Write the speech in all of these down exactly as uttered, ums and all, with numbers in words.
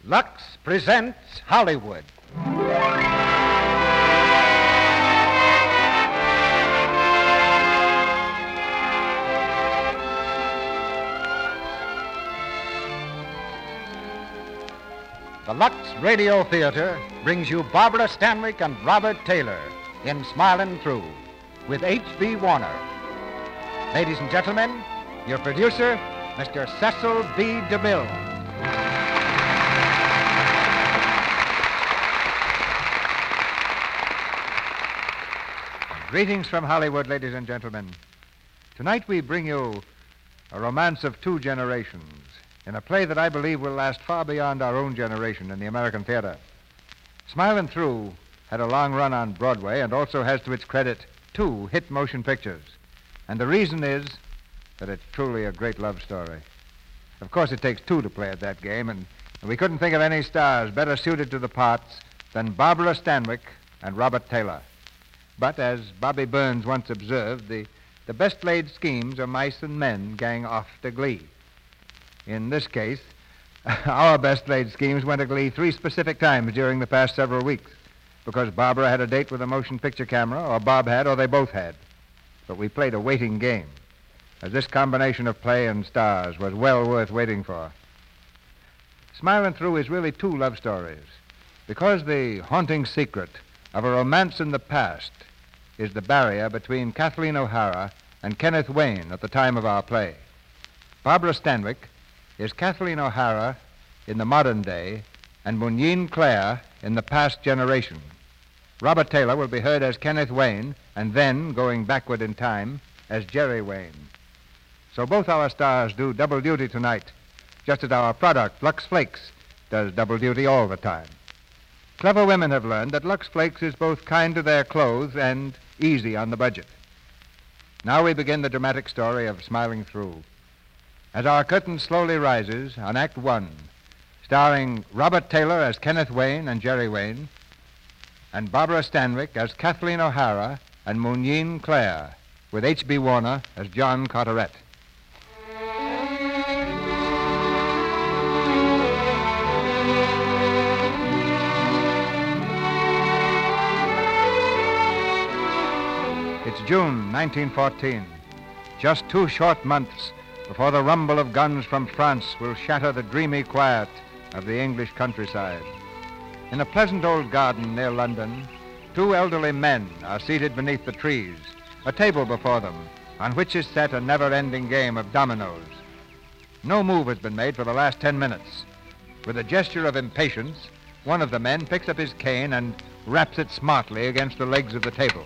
Lux presents Hollywood. The Lux Radio Theater brings you Barbara Stanwyck and Robert Taylor in Smilin' Through with H B. Warner. Ladies and gentlemen, your producer, Mister Cecil B. DeMille. Greetings from Hollywood, ladies and gentlemen. Tonight we bring you a romance of two generations in a play that I believe will last far beyond our own generation in the American theater. Smilin' Through had a long run on Broadway and also has to its credit two hit motion pictures. And the reason is that it's truly a great love story. Of course, it takes two to play at that game, and we couldn't think of any stars better suited to the parts than Barbara Stanwyck and Robert Taylor. But as Bobby Burns once observed, the, the best laid schemes of mice and men gang off to glee. In this case, our best laid schemes went to glee three specific times during the past several weeks, because Barbara had a date with a motion picture camera, or Bob had, or they both had. But we played a waiting game, as this combination of play and stars was well worth waiting for. Smilin' Through is really two love stories, because the haunting secret of a romance in the past is the barrier between Kathleen O'Hara and Kenneth Wayne at the time of our play. Barbara Stanwyck is Kathleen O'Hara in the modern day and Munyin Clare in the past generation. Robert Taylor will be heard as Kenneth Wayne and then, going backward in time, as Jerry Wayne. So both our stars do double duty tonight, just as our product, Lux Flakes, does double duty all the time. Clever women have learned that Lux Flakes is both kind to their clothes and easy on the budget. Now we begin the dramatic story of Smilin' Through. As our curtain slowly rises on Act One, starring Robert Taylor as Kenneth Wayne and Jerry Wayne, and Barbara Stanwyck as Kathleen O'Hara and Munyin Clare, with H B. Warner as John Carteret. It's June nineteen fourteen, just two short months before the rumble of guns from France will shatter the dreamy quiet of the English countryside. In a pleasant old garden near London, two elderly men are seated beneath the trees, a table before them, on which is set a never-ending game of dominoes. No move has been made for the last ten minutes. With a gesture of impatience, one of the men picks up his cane and raps it smartly against the legs of the table.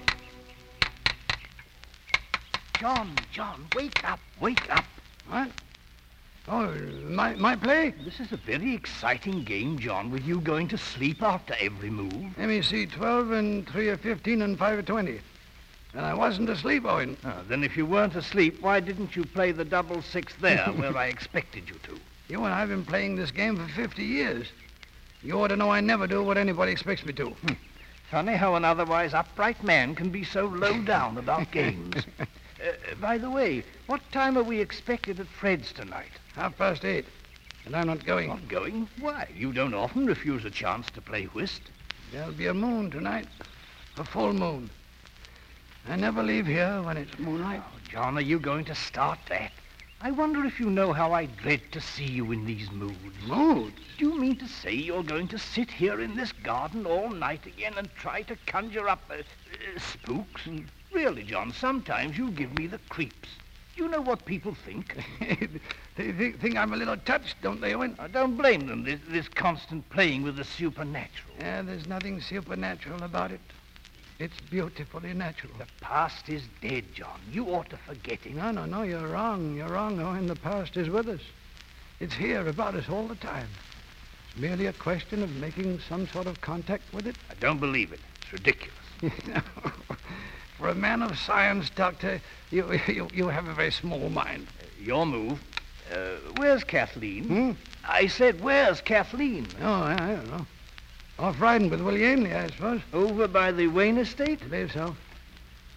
John, John, wake up, wake up. What? Oh, my, my play? This is a very exciting game, John, with you going to sleep after every move. Let me see, twelve and three of fifteen and five of twenty. And I wasn't asleep, Owen. Oh, then if you weren't asleep, why didn't you play the double six there where I expected you to? You and I have been playing this game for fifty years. You ought to know I never do what anybody expects me to. Hmm. Funny how an otherwise upright man can be so low down about games. Uh, by the way, what time are we expected at Fred's tonight? Half past eight. And I'm not going. Not going? Why? You don't often refuse a chance to play whist. There'll be a moon tonight. A full moon. I never leave here when it's moonlight. Oh, John, are you going to start that? I wonder if you know how I dread to see you in these moods. Moods? Do you mean to say you're going to sit here in this garden all night again and try to conjure up uh, uh, spooks? Mm. Really, John, sometimes you give me the creeps. Do you know what people think? They think, think I'm a little touched, don't they, Owen? I don't blame them, this, this constant playing with the supernatural. Yeah, there's nothing supernatural about it. It's beautifully natural. The past is dead, John. You ought to forget it. No, no, no, you're wrong. You're wrong, Owen. The past is with us. It's here about us all the time. It's merely a question of making some sort of contact with it. I don't believe it. It's ridiculous. For a man of science, Doctor, you you, you have a very small mind. Uh, your move. Uh, where's Kathleen? Hmm? I said, where's Kathleen? Oh, I, I don't know. Off riding with Willie Ainley, I suppose. Over by the Wayne estate? I believe so.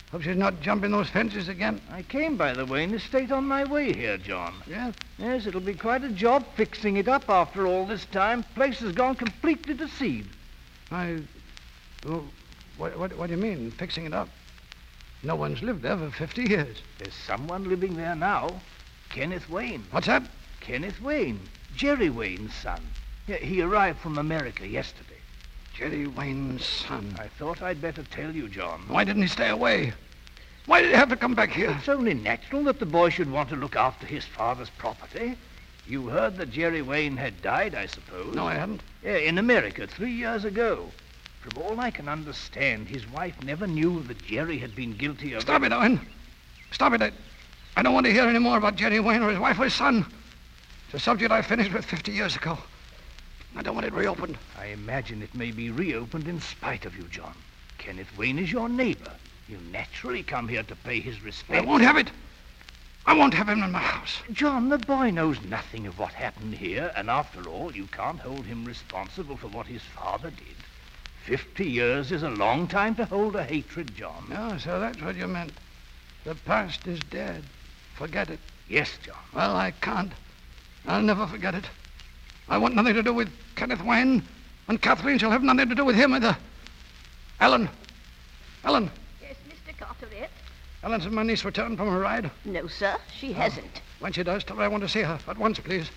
Hope she's not jumping those fences again. I came by the Wayne estate on my way here, John. Yes? Yes, it'll be quite a job fixing it up after all this time. Place has gone completely to seed. I... Well, what, what, what do you mean, fixing it up? No one's lived there for fifty years. There's someone living there now. Kenneth Wayne. What's that? Kenneth Wayne. Jerry Wayne's son. Yeah, he arrived from America yesterday. Jerry Wayne's son. I thought I'd better tell you, John. Why didn't he stay away? Why did he have to come back here? It's only natural that the boy should want to look after his father's property. You heard that Jerry Wayne had died, I suppose. No, I hadn't. Yeah, in America three years ago. From all I can understand, his wife never knew that Jerry had been guilty of... Stop it, Owen. Stop it. I, I don't want to hear any more about Jerry Wayne or his wife or his son. It's a subject I finished with fifty years ago. I don't want it reopened. I imagine it may be reopened in spite of you, John. Kenneth Wayne is your neighbor. You naturally come here to pay his respects. I won't have it. I won't have him in my house. John, the boy knows nothing of what happened here, and after all, you can't hold him responsible for what his father did. Fifty years is a long time to hold a hatred, John. No, so that's what you meant. The past is dead. Forget it. Yes, John. Well, I can't. I'll never forget it. I want nothing to do with Kenneth Wayne, and Kathleen shall have nothing to do with him either. Ellen. Ellen. Yes, Mister Carteret? Ellen's my niece returned from her ride? No, sir, she hasn't. When she does, tell her I want to see her. At once, please.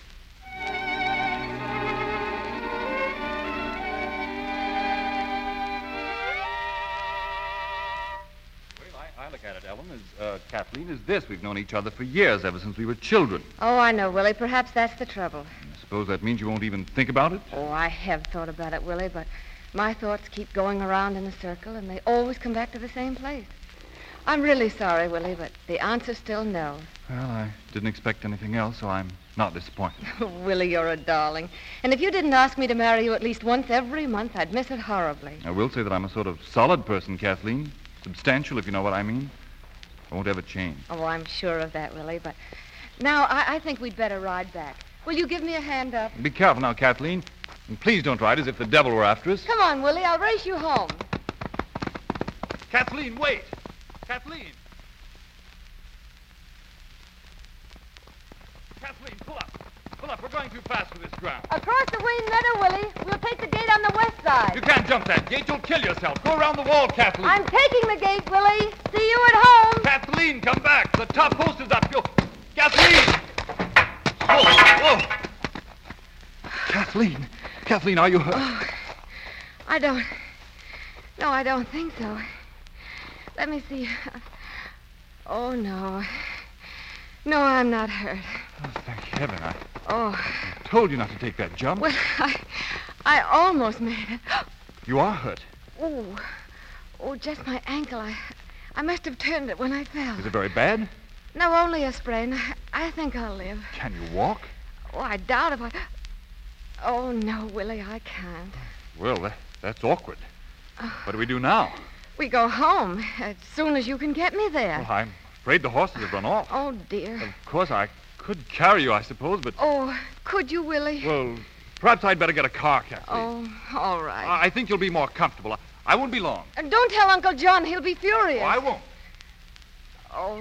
I look at it, Ellen, as uh, Kathleen, is this. We've known each other for years, ever since we were children. Oh, I know, Willie. Perhaps that's the trouble. I suppose that means you won't even think about it? Oh, I have thought about it, Willie, but my thoughts keep going around in a circle, and they always come back to the same place. I'm really sorry, Willie, but the answer's still no. Well, I didn't expect anything else, so I'm not disappointed. Willie, you're a darling. And if you didn't ask me to marry you at least once every month, I'd miss it horribly. I will say that I'm a sort of solid person, Kathleen. Substantial, if you know what I mean. I won't ever change. Oh, I'm sure of that, Willie, but now I, I think we'd better ride back. Will you give me a hand up? Be careful now, Kathleen. And please don't ride as if the devil were after us. Come on, Willie. I'll race you home. Kathleen, wait! Kathleen! Kathleen, pull up. Pull up. We're going too fast for this ground. Across the Wayne Meadow, Willie. We'll take the gate on the west side. You can't jump that gate. You'll kill yourself. Go around the wall, Kathleen. I'm taking the gate, Willie. See you at home. Kathleen, come back. The top post is up. You'll... Kathleen! Whoa, whoa. Kathleen. Kathleen, are you hurt? Oh, I don't... No, I don't think so. Let me see. Oh, no. No, I'm not hurt. Oh, thank heaven. I Oh, told you not to take that jump. well, I... I almost made it. You are hurt. Oh, oh, just my ankle. I... I must have turned it when I fell. Is it very bad? No, only a sprain. I, I think I'll live. Can you walk? Oh, I doubt if I... Oh, no, Willie, I can't. Well, that, that's awkward. What do we do now? We go home as soon as you can get me there. Well, I'm afraid the horses have run off. Oh, dear. Of course, I could carry you, I suppose, but... Oh, could you, Willie? Well, perhaps I'd better get a car, Kathleen. Oh, all right. I I think you'll be more comfortable. I, I won't be long. And don't tell Uncle John. He'll be furious. Oh, I won't. Oh.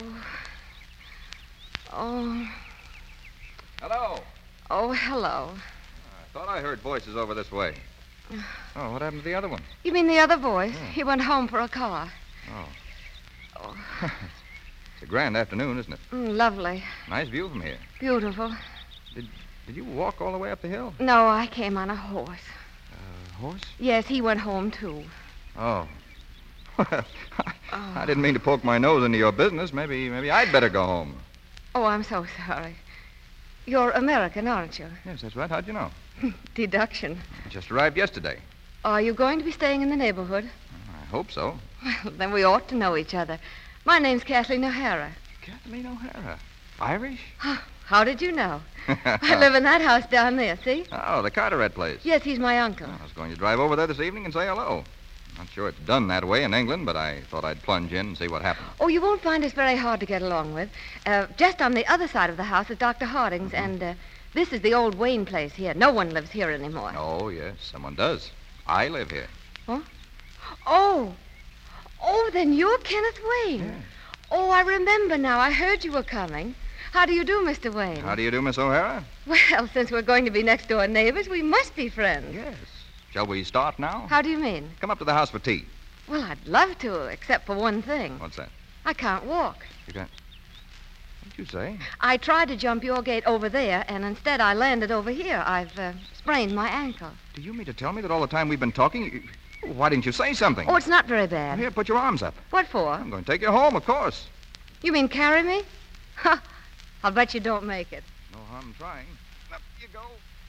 Oh. Hello. Oh, hello. I thought I heard voices over this way. Oh, what happened to the other one? You mean the other voice? He went home for a car. Oh. Oh. It's a grand afternoon, isn't it? Mm, lovely. Nice view from here. Beautiful. Did you walk all the way up the hill? No, I came on a horse. A horse? Yes, he went home, too. Oh. Well, I didn't mean to poke my nose into your business. Maybe, maybe I'd better go home. Oh, I'm so sorry. You're American, aren't you? Yes, that's right. How'd you know? Deduction. I just arrived yesterday. Are you going to be staying in the neighborhood? I hope so. Well, then we ought to know each other. My name's Kathleen O'Hara. Kathleen O'Hara. Irish? How did you know? I live in that house down there, see? Oh, the Carteret place. Yes, he's my uncle. I was going to drive over there this evening and say hello. Not sure it's done that way in England, but I thought I'd plunge in and see what happened. Oh, you won't find us very hard to get along with. Uh, just on the other side of the house is Doctor Harding's, mm-hmm. and uh, this is the old Wayne place here. No one lives here anymore. Oh, yes, someone does. I live here. Huh? Oh. Oh, then you're Kenneth Wayne. Yes. Oh, I remember now. I heard you were coming. How do you do, Mister Wayne? How do you do, Miss O'Hara? Well, since we're going to be next-door neighbors, we must be friends. Yes. Shall we start now? How do you mean? Come up to the house for tea. Well, I'd love to, except for one thing. What's that? I can't walk. You can't... What'd you say? I tried to jump your gate over there, and instead I landed over here. I've uh, sprained my ankle. Do you mean to tell me that all the time we've been talking, you... why didn't you say something? Oh, it's not very bad. Here, put your arms up. What for? I'm going to take you home, of course. You mean carry me? Ha! I'll bet you don't make it. No harm trying. Up you go.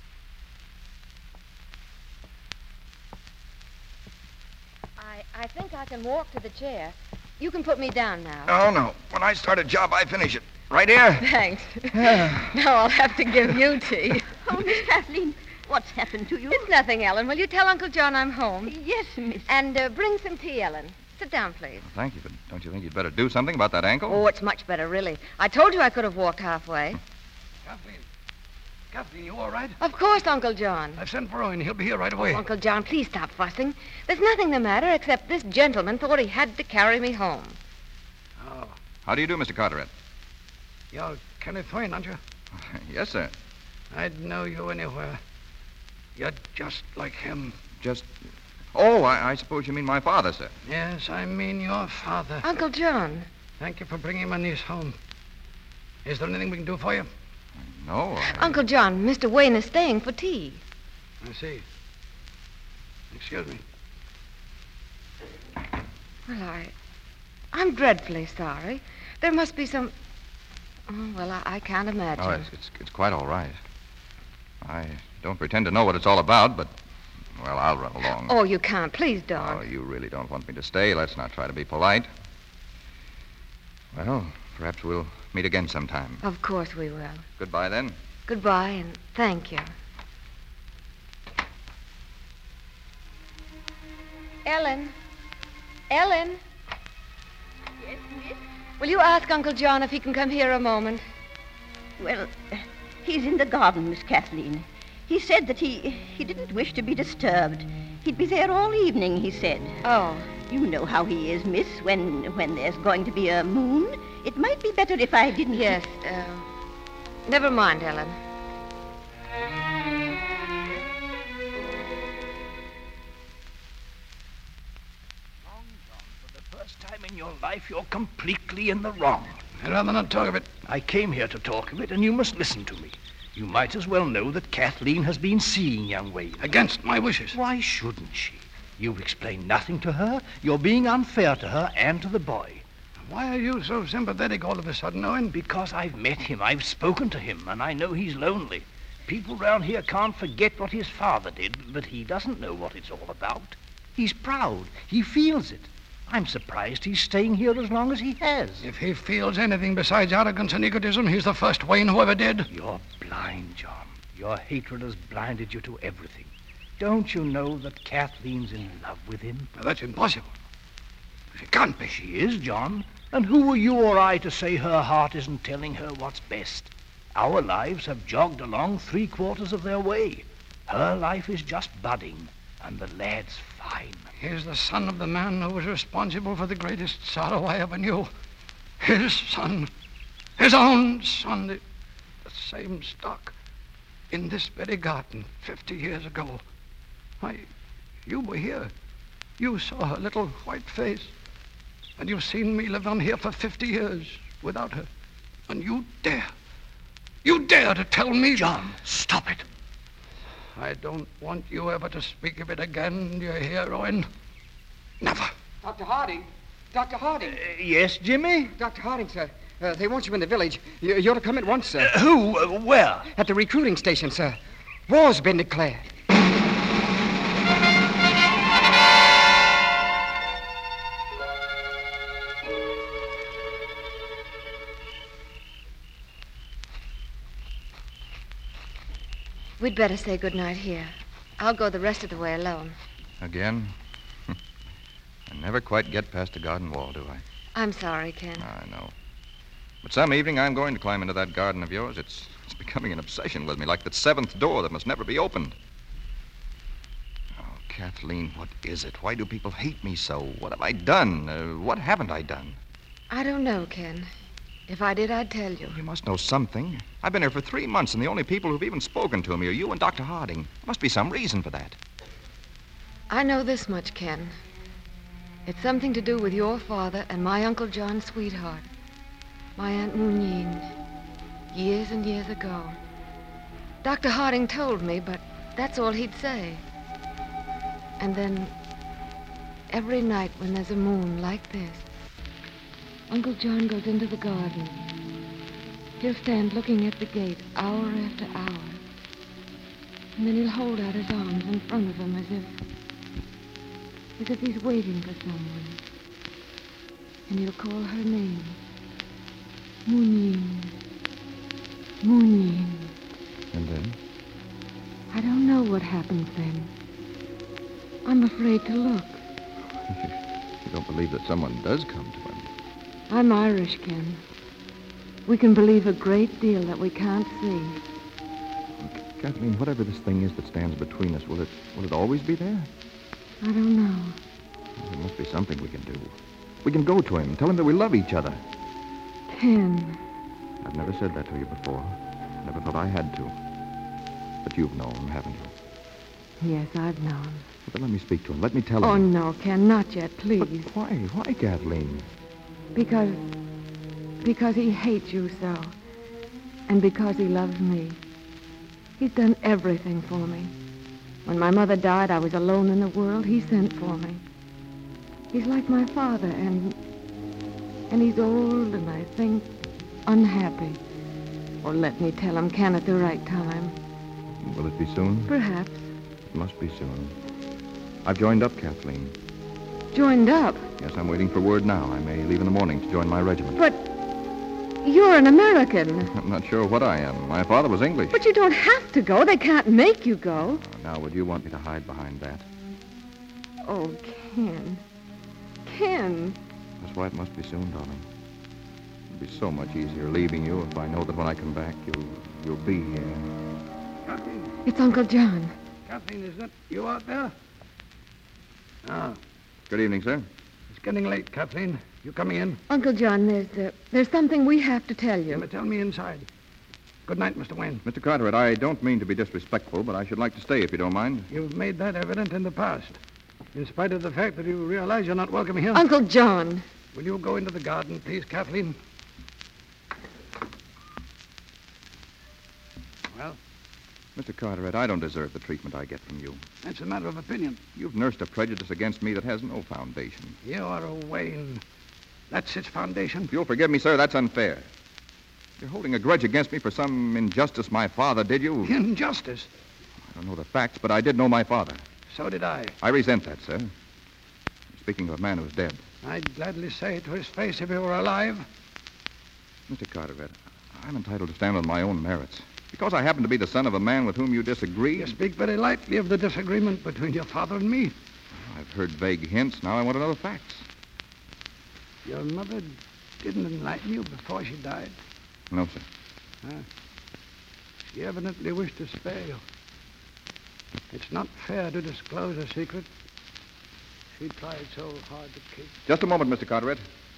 I, I think I can walk to the chair. You can put me down now. Oh, no. When I start a job, I finish it. Right here. Thanks. Now I'll have to give you tea. Oh, Miss Kathleen, what's happened to you? It's nothing, Ellen. Will you tell Uncle John I'm home? Yes, Miss. And uh, bring some tea, Ellen. Sit down, please. Thank you, but don't you think you'd better do something about that ankle? Oh, it's much better, really. I told you I could have walked halfway. Kathleen. Kathleen, you all right? Of course, Uncle John. I've sent for Owen. He'll be here right away. Oh, Uncle John, please stop fussing. There's nothing the matter except this gentleman thought he had to carry me home. Oh, How do you do, Mister Carteret? you're Kenneth Wayne, aren't you? Yes, sir. I'd know you anywhere. You're just like him. Just... Oh, I, I suppose you mean my father, sir. Yes, I mean your father. Uncle John. Thank you for bringing my niece home. Is there anything we can do for you? No, I... Uncle John, Mister Wayne is staying for tea. I see. Excuse me. Well, I... I'm dreadfully sorry. There must be some... Oh, well, I, I can't imagine. Oh, it's, it's, it's quite all right. I don't pretend to know what it's all about, but, well, I'll run along. Oh, you can't. Please don't. Oh, you really don't want me to stay. Let's not try to be polite. Well, perhaps we'll meet again sometime. Of course we will. Goodbye, then. Goodbye, and thank you. Ellen. Ellen. Yes, Miss. Will you ask Uncle John if he can come here a moment? Well, uh, he's in the garden, Miss Kathleen. He said that he he didn't wish to be disturbed. He'd be there all evening, he said. Oh. You know how he is, Miss, when when there's going to be a moon. It might be better if I didn't... Yes, uh, never mind, Ellen. Wrong, John. For the first time in your life, you're completely in the wrong. I'd rather not talk of it. I came here to talk of it, and you must listen to me. You might as well know that Kathleen has been seeing young Wayne. Against my wishes. Why shouldn't she? You've explained nothing to her. You're being unfair to her and to the boy. Why are you so sympathetic all of a sudden, Owen? Because I've met him, I've spoken to him, and I know he's lonely. People round here can't forget what his father did, but he doesn't know what it's all about. He's proud. He feels it. I'm surprised he's staying here as long as he has. If he feels anything besides arrogance and egotism, he's the first Wayne who ever did. You're blind, John. Your hatred has blinded you to everything. Don't you know that Kathleen's in love with him? Now, that's impossible. She can't be. She is, John. And who are you or I to say her heart isn't telling her what's best? Our lives have jogged along three quarters of their way. Her life is just budding, and the lad's fine. He's the son of the man who was responsible for the greatest sorrow I ever knew. His son. His own son. The, the same stock. In this very garden fifty years ago. Why, you were here. You saw her little white face. And you've seen me live on here for fifty years without her. And you dare. You dare to tell me... John, stop it. I don't want you ever to speak of it again, do you hear, Owen? Never. Doctor Harding. Doctor Harding. Uh, yes, Jimmy? Doctor Harding, sir. Uh, they want you in the village. You, you're to come at once, sir. Uh, who? Uh, where? At the recruiting station, sir. War's been declared. We'd better say goodnight here. I'll go the rest of the way alone. Again? I never quite get past the garden wall, do I? I'm sorry, Ken. I know. But some evening I'm going to climb into that garden of yours. It's, it's becoming an obsession with me, like that seventh door that must never be opened. Oh, Kathleen, what is it? Why do people hate me so? What have I done? Uh, what haven't I done? I don't know, Ken. If I did, I'd tell you. You must know something. I've been here for three months, and the only people who've even spoken to me are you and Doctor Harding. There must be some reason for that. I know this much, Ken. It's something to do with your father and my Uncle John's sweetheart, my Aunt Munyin, years and years ago. Doctor Harding told me, but that's all he'd say. And then, every night when there's a moon like this, Uncle John goes into the garden. He'll stand looking at the gate hour after hour. And then he'll hold out his arms in front of him as if... as if he's waiting for someone. And he'll call her name. Munyin. Munyin. And then? I don't know what happens then. I'm afraid to look. You don't believe that someone does come to him? I'm Irish, Ken. We can believe a great deal that we can't see. Kathleen, whatever this thing is that stands between us, will it will it always be there? I don't know. There must be something we can do. We can go to him, tell him that we love each other. Ken. I've never said that to you before. Never thought I had to. But you've known, haven't you? Yes, I've known. Well, then let me speak to him. Let me tell Oh, him. no, Ken, not yet, please. But why? Why, Kathleen? Because... because he hates you so. And because he loves me. He's done everything for me. When my mother died, I was alone in the world. He sent for me. He's like my father, and... and he's old, and I think unhappy. Or let me tell him, Ken, at the right time. Will it be soon? Perhaps. It must be soon. I've joined up, Kathleen. Joined up? Yes, I'm waiting for word now. I may leave in the morning to join my regiment. But you're an American. I'm not sure what I am. My father was English. But you don't have to go. They can't make you go. Oh, now, would you want me to hide behind that? Oh, Ken. Ken. That's why it must be soon, darling. It'll be so much easier leaving you if I know that when I come back, you'll you'll be here. Kathleen, It's Uncle John. Kathleen, is that you out there? Ah, Good evening, sir. it's getting late, Kathleen. You coming in? Uncle John, there's uh, there's something we have to tell You you. may tell me inside. Good night, Mister Wayne. Mister Carteret, I don't mean to be disrespectful, but I should like to stay if you don't mind. You've made that evident in the past. In spite of the fact that you realize you're not welcome here. Uncle John. Will you go into the garden, please, Kathleen? Well, Mister Carteret, I don't deserve the treatment I get from you. that's a matter of opinion. You've nursed a prejudice against me that has no foundation. You're a Wayne. That's its foundation. If you'll forgive me, sir, that's unfair. You're holding a grudge against me for some injustice my father did you. Injustice. I don't know the facts, but I did know my father. So did I. I resent that, sir. Speaking of a man who's dead. I'd gladly say it to his face if he were alive. Mister Carteret, I'm entitled to stand on my own merits. Because I happen to be the son of a man with whom you disagree. You speak very lightly of the disagreement between your father and me. I've heard vague hints. Now I want to know the facts. Your mother didn't enlighten you before she died. No, sir. Huh? She evidently wished to spare you. It's not fair to disclose a secret she tried so hard to keep. Just a moment, Mister Carteret.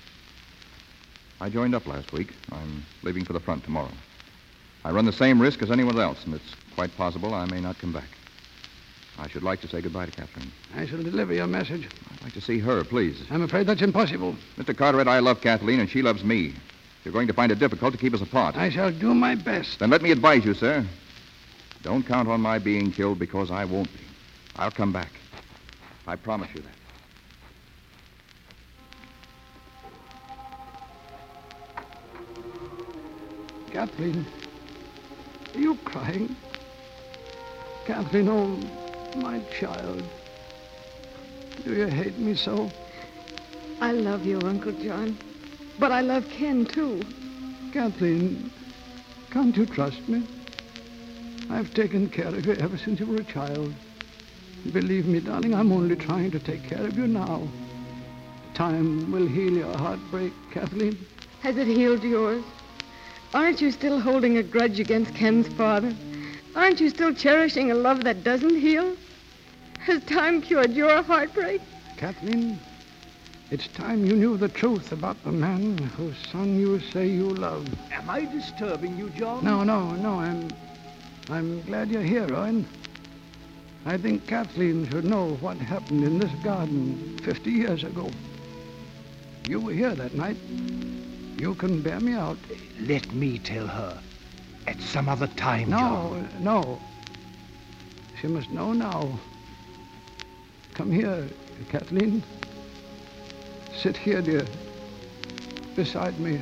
I joined up last week. I'm leaving for the front tomorrow. I run the same risk as anyone else, and it's quite possible I may not come back. I should like to say goodbye to Catherine. I shall deliver your message. I'd like to see her, please. I'm afraid that's impossible. Mister Carteret, I love Kathleen, and she loves me. You're going to find it difficult to keep us apart. I shall do my best. Then let me advise you, sir. Don't count on my being killed because I won't be. I'll come back. I promise you that. Kathleen, are you crying? Kathleen, oh, my child. Do you hate me so? I love you, Uncle John. But I love Ken, too. Kathleen, can't you trust me? I've taken care of you ever since you were a child. Believe me, darling, I'm only trying to take care of you now. Time will heal your heartbreak, Kathleen. Has it healed yours? Aren't you still holding a grudge against Ken's father? Aren't you still cherishing a love that doesn't heal? Has time cured your heartbreak? Kathleen, it's time you knew the truth about the man whose son you say you love. Am I disturbing you, John? No, no, no. I'm, I'm glad you're here, Owen. I think Kathleen should know what happened in this garden fifty years ago. You were here that night. You can bear me out. Let me tell her. At some other time, No, John. no. She must know now. Come here, Kathleen. Sit here, dear, beside me.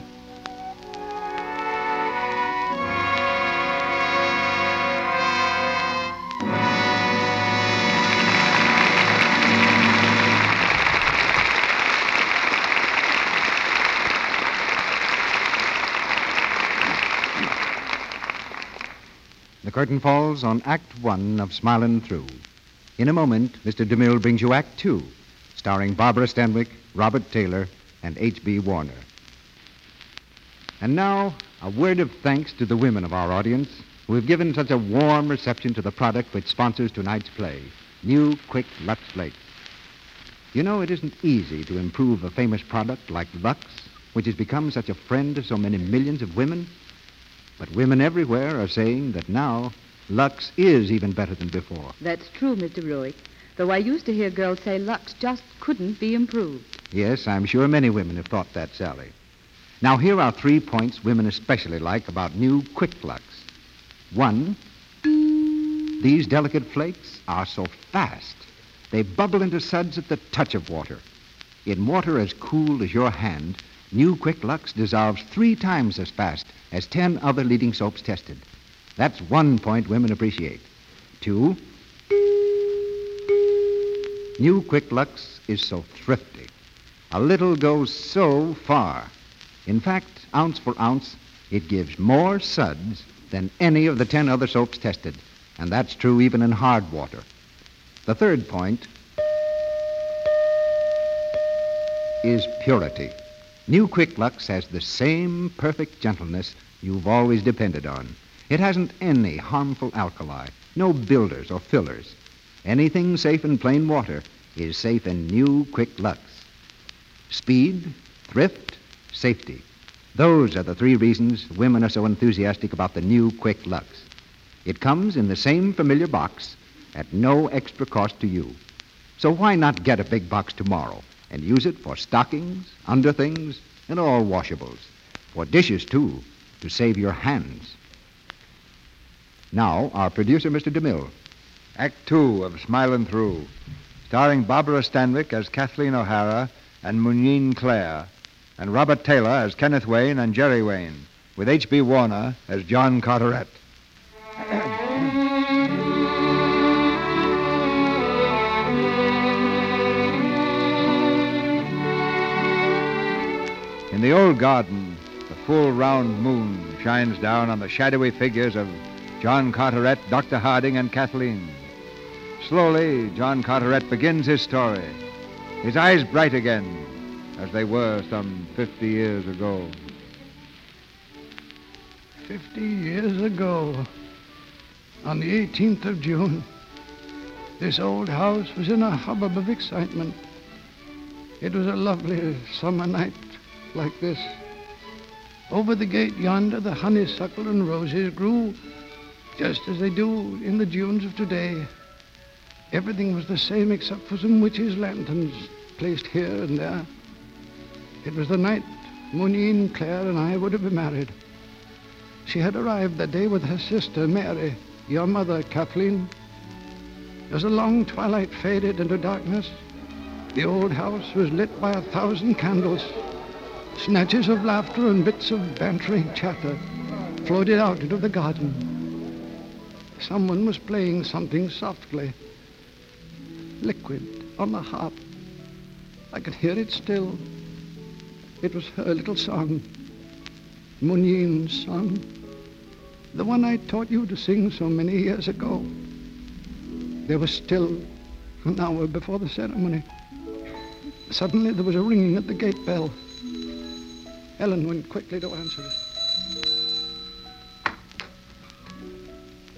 The curtain falls on Act One of Smilin' Through. In a moment, Mister DeMille brings you Act Two, starring Barbara Stanwyck, Robert Taylor, and H B Warner. And now, a word of thanks to the women of our audience who have given such a warm reception to the product which sponsors tonight's play, New Quick Lux Flakes. You know, it isn't easy to improve a famous product like Lux, which has become such a friend to so many millions of women. But women everywhere are saying that now Lux is even better than before. That's true, Mister Ruick. Though I used to hear girls say Lux just couldn't be improved. Yes, I'm sure many women have thought that, Sally. Now, here are three points women especially like about new Quick Lux. One, these delicate flakes are so fast. They bubble into suds at the touch of water. In water as cool as your hand, new Quick Lux dissolves three times as fast as ten other leading soaps tested. That's one point women appreciate. Two, new Quick Lux is so thrifty. A little goes so far. In fact, ounce for ounce, it gives more suds than any of the ten other soaps tested. And that's true even in hard water. The third point is purity. New Quick Lux has the same perfect gentleness you've always depended on. It hasn't any harmful alkali, no builders or fillers. Anything safe in plain water is safe in new Quick Lux. Speed, thrift, safety. Those are the three reasons women are so enthusiastic about the new Quick Lux. It comes in the same familiar box at no extra cost to you. So why not get a big box tomorrow and use it for stockings, underthings, and all washables. For dishes, too, to save your hands. Now, our producer, Mister DeMille. Act Two of Smilin' Through, starring Barbara Stanwyck as Kathleen O'Hara and Muneen Clare, and Robert Taylor as Kenneth Wayne and Jerry Wayne, with H B Warner as John Carteret. In the old garden, the full round moon shines down on the shadowy figures of John Carteret, Doctor Harding, and Kathleen. Slowly, John Carteret begins his story, his eyes bright again, as they were some fifty years ago. Fifty years ago, on the eighteenth of June, this old house was in a hubbub of excitement. It was a lovely summer night like this. Over the gate yonder, the honeysuckle and roses grew just as they do in the Junes of today. Everything was the same except for some witches' lanterns placed here and there. It was the night Muneen Clare and I were to be married. She had arrived that day with her sister, Mary, your mother, Kathleen. As the long twilight faded into darkness, the old house was lit by a thousand candles. Snatches of laughter and bits of bantering chatter floated out into the garden. Someone was playing something softly, liquid, on the harp. I could hear it still. It was her little song, Muneen's song, the one I taught you to sing so many years ago. There was still an hour before the ceremony. Suddenly there was a ringing at the gate bell. Ellen went quickly to answer it. Why,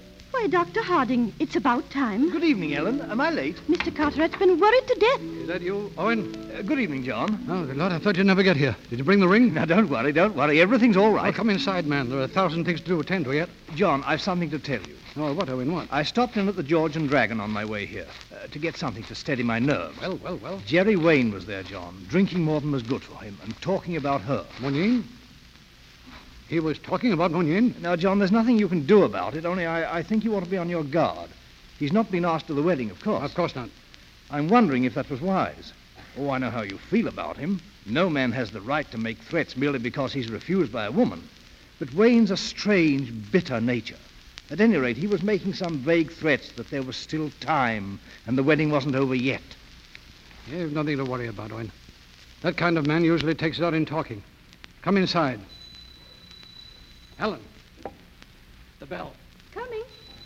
Why, Doctor Harding, it's about time. Good evening, Ellen. Am I late? Mister Carteret's been worried to death. Is that you, Owen? Uh, good evening, John. Oh, good Lord, I thought you'd never get here. Did you bring the ring? Now, don't worry, don't worry. Everything's all right. Well, come inside, man. There are a thousand things to do attend to yet. John, I've something to tell you. Oh, what, Owen, what? I stopped in at the George and Dragon on my way here uh, to get something to steady my nerves. Well, well, well. Jerry Wayne was there, John, drinking more than was good for him and talking about her. Munyin? He was talking about Munyin? Now, John, there's nothing you can do about it, only I, I think you ought to be on your guard. He's not been asked to the wedding, of course. Of course not. I'm wondering if that was wise. Oh, I know how you feel about him. No man has the right to make threats merely because he's refused by a woman. But Wayne's a strange, bitter nature. At any rate, he was making some vague threats that there was still time and the wedding wasn't over yet. You've nothing to worry about, Owen. That kind of man usually takes it out in talking. Come inside. Ellen. The bell. Coming.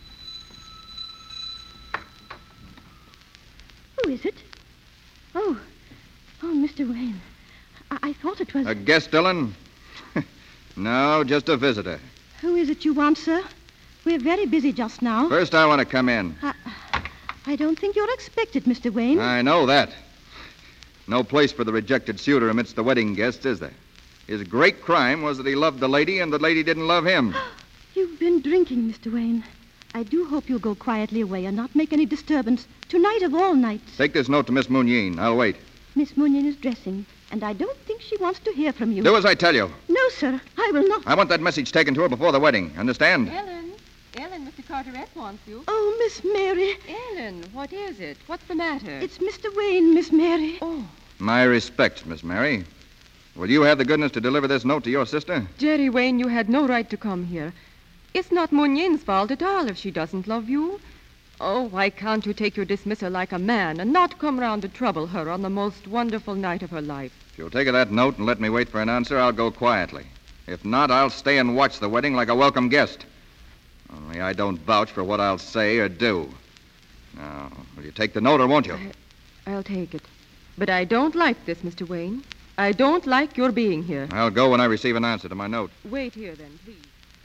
Who is it? Oh. Oh, Mister Wayne. I, I thought it was... A guest, Ellen? No, just a visitor. Who is it you want, sir? We're very busy just now. First, I want to come in. I, I don't think you're expected, Mister Wayne. I know that. No place for the rejected suitor amidst the wedding guests, is there? His great crime was that he loved the lady and the lady didn't love him. You've been drinking, Mister Wayne. I do hope you'll go quietly away and not make any disturbance. Tonight of all nights. Take this note to Miss Munyin. I'll wait. Miss Munyin is dressing, and I don't think she wants to hear from you. Do as I tell you. No, sir. I will not. I want that message taken to her before the wedding. Understand? Ellen. Ellen, Mister Carteret wants you. Oh, Miss Mary. Ellen, what is it? What's the matter? It's Mister Wayne, Miss Mary. Oh. My respects, Miss Mary. Will you have the goodness to deliver this note to your sister? Jerry Wayne, you had no right to come here. It's not Munyin's fault at all if she doesn't love you. Oh, why can't you take your dismissal like a man and not come round to trouble her on the most wonderful night of her life? If you'll take her that note and let me wait for an answer, I'll go quietly. If not, I'll stay and watch the wedding like a welcome guest. Only I don't vouch for what I'll say or do. Now, will you take the note or won't you? I, I'll take it. But I don't like this, Mister Wayne. I don't like your being here. I'll go when I receive an answer to my note. Wait here, then, please.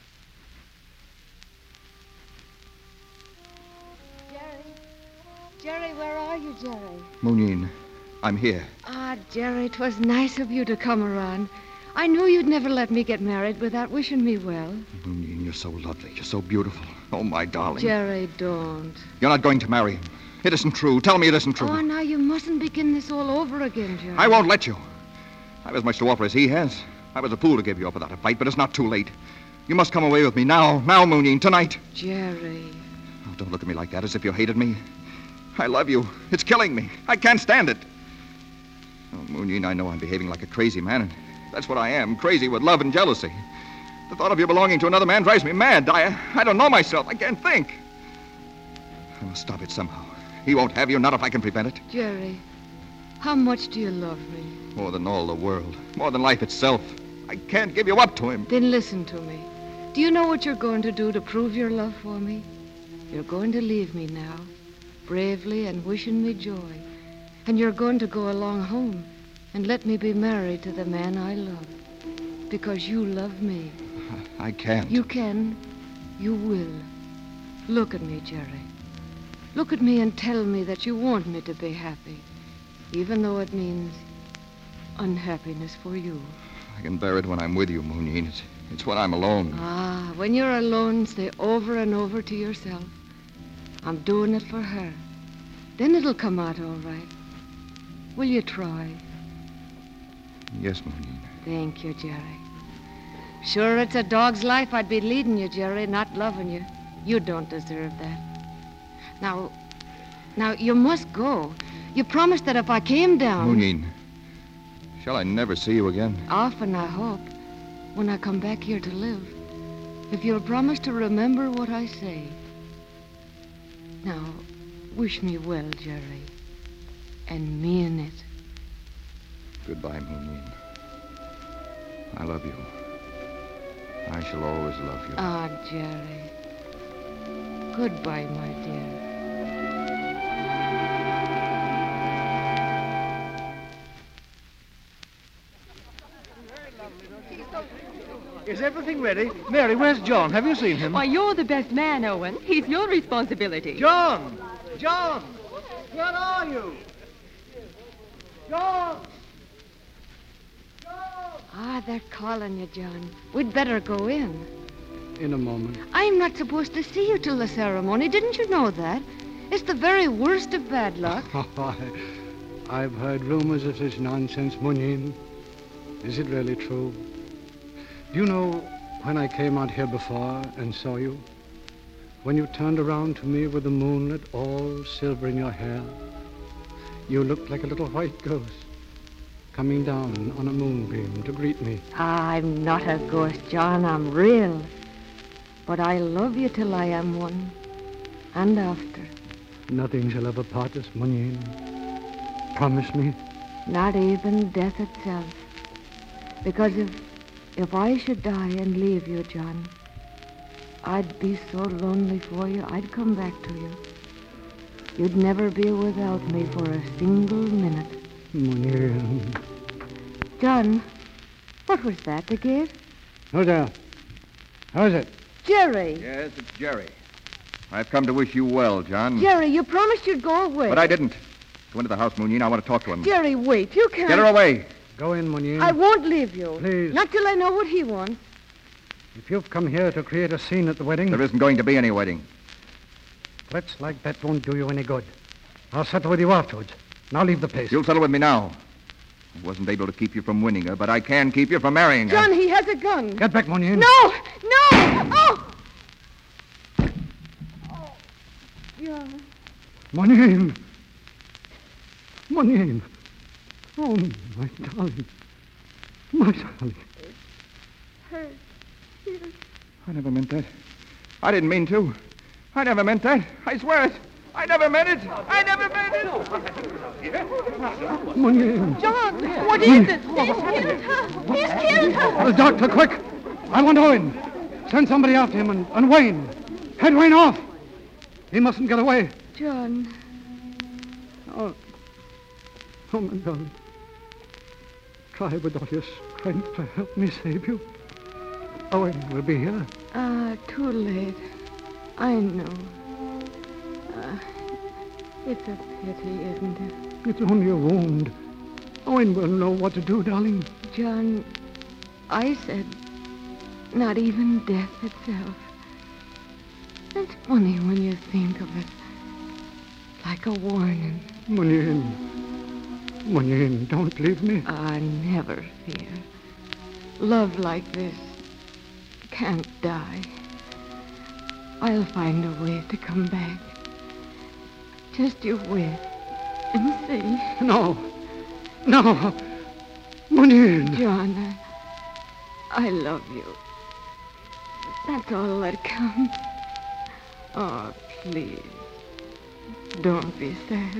Jerry, where are you, Jerry? Munyin, I'm here. Ah, Jerry, 'twas nice of you to come around. I knew you'd never let me get married without wishing me well. Munyin, you're so lovely. You're so beautiful. Oh, my darling. Jerry, don't. You're not going to marry him. It isn't true. Tell me it isn't true. Oh, now you mustn't begin this all over again, Jerry. I won't let you. I've as much to offer as he has. I was a fool to give you up without a fight, but it's not too late. You must come away with me now. Now, Munyin, tonight. Jerry. Oh, don't look at me like that, as if you hated me. I love you. It's killing me. I can't stand it. Oh, Munyin, I know I'm behaving like a crazy man, and that's what I am, crazy with love and jealousy. The thought of you belonging to another man drives me mad. I, I don't know myself. I can't think. I must stop it somehow. He won't have you, not if I can prevent it. Jerry, how much do you love me? More than all the world. More than life itself. I can't give you up to him. Then listen to me. Do you know what you're going to do to prove your love for me? You're going to leave me now, bravely and wishing me joy. And you're going to go along home and let me be married to the man I love. Because you love me. I can't. You can. You will. Look at me, Jerry. Look at me and tell me that you want me to be happy, even though it means unhappiness for you. I can bear it when I'm with you, Munyin. It's, it's when I'm alone. Ah, when you're alone, say over and over to yourself, I'm doing it for her. Then it'll come out all right. Will you try? Yes, Munyin. Thank you, Jerry. Sure, it's a dog's life I'd be leading you, Jerry, not loving you. You don't deserve that. Now, now, you must go. You promised that if I came down... Munyin, shall I never see you again? Often, I hope, when I come back here to live. If you'll promise to remember what I say. Now, wish me well, Jerry. And mean it. Goodbye, Munyin. I love you. I shall always love you. Ah, Jerry. Goodbye, my dear. Is everything ready? Mary, where's John? Have you seen him? Why, you're the best man, Owen. He's your responsibility. John! John! Where are you? John! Ah, they're calling you, John. We'd better go in. In a moment. I'm not supposed to see you till the ceremony. Didn't you know that? It's the very worst of bad luck. I, I've heard rumors of this nonsense, Munyin. Is it really true? Do you know, when I came out here before and saw you, when you turned around to me with the moonlit all silver in your hair, you looked like a little white ghost coming down on a moonbeam to greet me. Ah, I'm not a ghost, John. I'm real. But I love you till I am one. And after. Nothing shall ever part us, Munyin. Promise me. Not even death itself. Because if, if I should die and leave you, John, I'd be so lonely for you, I'd come back to you. You'd never be without me for a single minute. Munyin. John, what was that, the gate? Who's there? Who's it? Jerry. Yes, it's Jerry. I've come to wish you well, John. Jerry, you promised you'd go away. But I didn't. Go into the house, Munyin. I want to talk to him. Jerry, wait. You can't. Get her away. Go in, Munyin. I won't leave you. Please. Not till I know what he wants. If you've come here to create a scene at the wedding... There isn't going to be any wedding. Threats like that won't do you any good. I'll settle with you afterwards. And I'll leave the place. You'll settle with me now. I wasn't able to keep you from winning her, but I can keep you from marrying her. John, he has a gun. Get back, Munyin. No! No! Oh! John. Munyin. Munyin. Oh, my darling. My darling. Hurt. Yes. I never meant that. I didn't mean to. I never meant that. I swear it. I never meant it. I never meant it. Munyin. John, what is it? He's killed her. He's killed her. The doctor, quick. I want Owen. Send somebody after him and, and Wayne. Head Wayne off. He mustn't get away. John. Oh, oh, my darling. Try with all your strength to help me save you. Owen will be here. Ah, too late. I know. Uh, it's a pity, isn't it? It's only a wound. Owen will know what to do, darling. John, I said not even death itself. It's funny when you think of it. Like a warning. Munyin. Munyin, don't leave me. Ah, never fear. Love like this can't die. I'll find a way to come back. Just you wait and see. No. No. Munyin. John, I, I love you. That's all that counts. Oh, please. Don't be sad.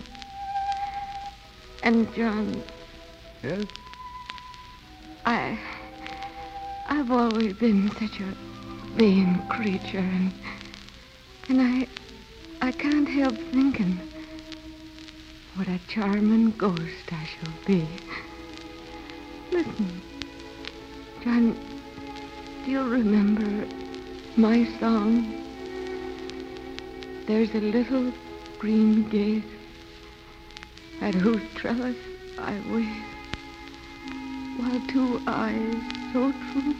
And, John... Yes? I... I've always been such a vain creature, and... And I... I can't help thinking what a charming ghost I shall be. Listen, John, do you remember my song? There's a little green gate at whose trellis I wait, while two eyes so true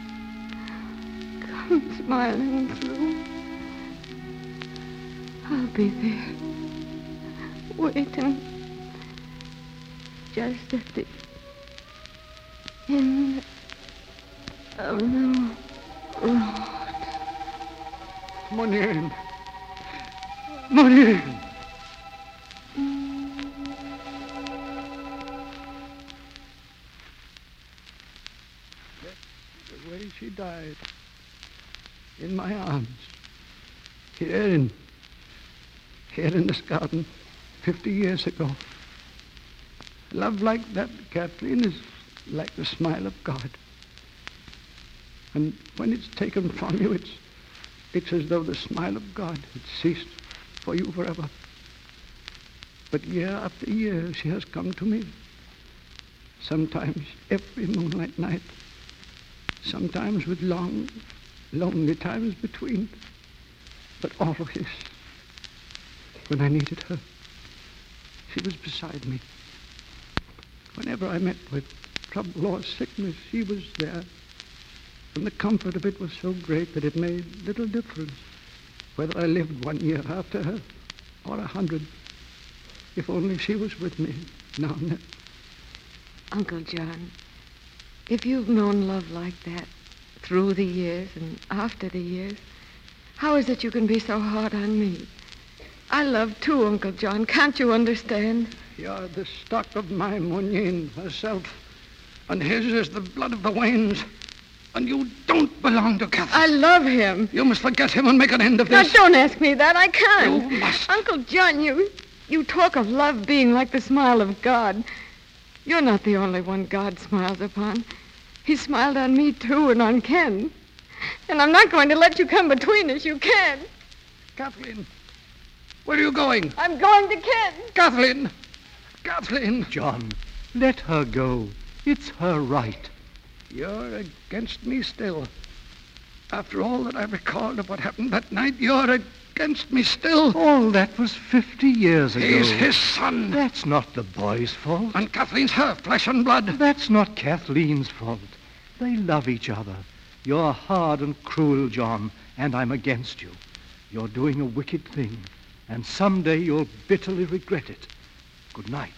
come smiling through. I'll be there, waiting, just at the end of the road. Munyin. Munyin. That's the way she died. In my arms. Here in... Here in this garden. Fifty years ago. Love like that, Kathleen, is like the smile of God. And when it's taken from you, it's... It's as though the smile of God had ceased for you forever. But year after year, she has come to me. Sometimes every moonlight night. sometimes with long, lonely times between. But always, when I needed her, she was beside me. Whenever I met with trouble or sickness, she was there. And the comfort of it was so great that it made little difference whether I lived one year after her or a hundred. If only she was with me now and then. Uncle John, if you've known love like that through the years and after the years, how is it you can be so hard on me? I love too, Uncle John. Can't you understand? You're the stock of my Munyin herself, and his is the blood of the Waynes. And you don't belong to Catherine. I love him. You must forget him and make an end of Now, this. don't ask me that. I can't. You must. Uncle John, you, you talk of love being like the smile of God. You're not the only one God smiles upon. He smiled on me, too, and on Ken. And I'm not going to let you come between us. You can't. Kathleen, where are you going? I'm going to Ken. Kathleen! Kathleen! John, let her go. It's her right. You're against me still. After all that I've recalled of what happened that night, you're against me still. All that was fifty years ago. He's his son. That's not the boy's fault. And Kathleen's her flesh and blood. That's not Kathleen's fault. They love each other. You're hard and cruel, John, and I'm against you. You're doing a wicked thing, and someday you'll bitterly regret it. Good night.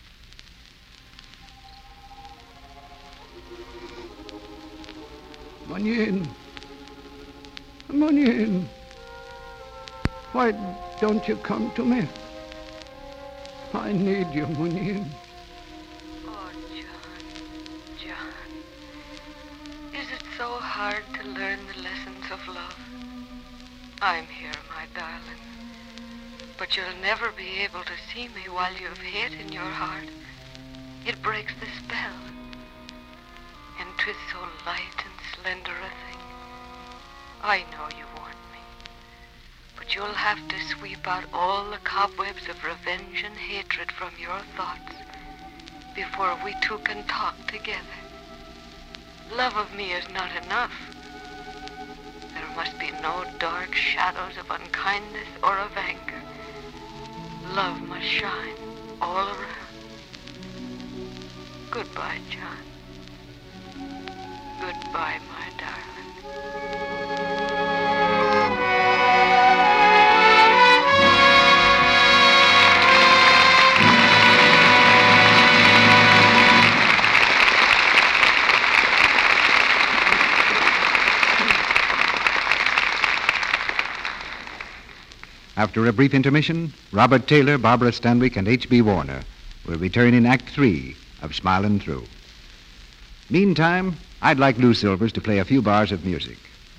Munyin. Munyin. Why don't you come to me? I need you, Munyin. Oh, John, John. Is it so hard to learn the lessons of love? I'm here, my darling. But you'll never be able to see me while you've hate in your heart. It breaks the spell. And 'tis so light and slender a thing. I know you want me. But you'll have to sweep out all the cobwebs of revenge and hatred from your thoughts before we two can talk together. Love of me is not enough. There must be no dark shadows of unkindness or of anger. Love must shine all around. Goodbye, John. Goodbye, my darling. After a brief intermission, Robert Taylor, Barbara Stanwyck, and H B Warner will return in Act Three of Smilin' Through. Meantime, I'd like Lou Silvers to play a few bars of music.